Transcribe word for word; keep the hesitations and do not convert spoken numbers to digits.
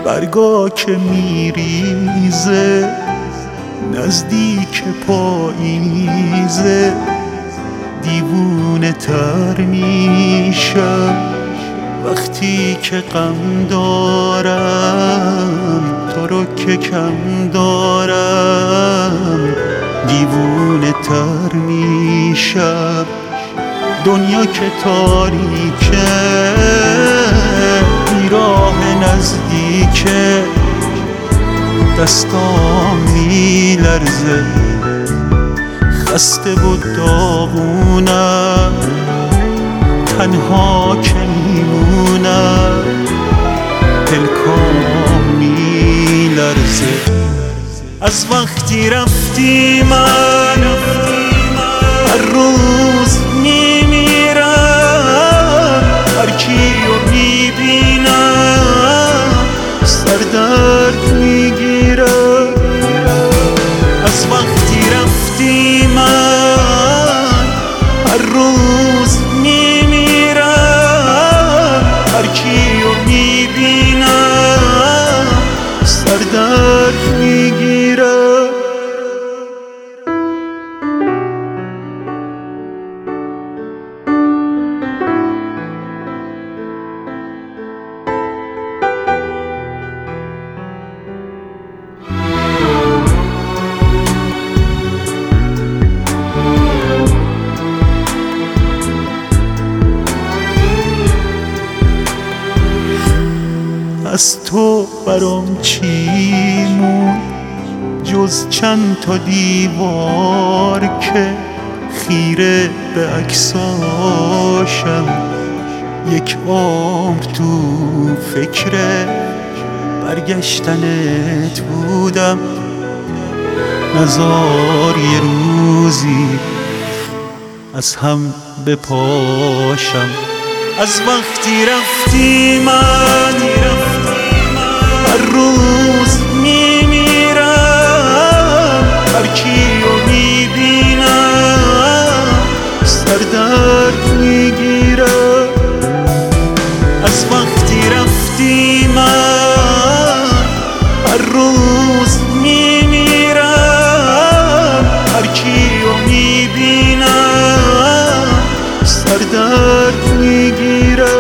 برگا که میریزه نزدیک پاییزه، دیوونه تر میشم وقتی که غم دارم، تو رو که کم دارم دیوونه تر میشم. دنیا که تاریکه بیراه نزدیکه، دستام میلرزه خسته و داغونم، تنها که میمونم دلکام میلرزه. از وقتی رفتی من هر روز میمیرم، هر کیو میبینم سردرد میگیرم. از وقتی رفتی من هر روز میمیرم، هر کیو میبینم سردرد میگیرم. از تو برام چی مون جز چند تا دیوار که خیره به عکساشم، یک عمر تو فکر برگشتنت بودم. نزار یه روزی از هم بپاشم. از وقتی رفتی من هر روز میمیرم، هر کیو میبینم سردرد میگیرم. از وقتی رفتی من هر روز میمیرم، هر کیو میبینم سردرد میگیرم.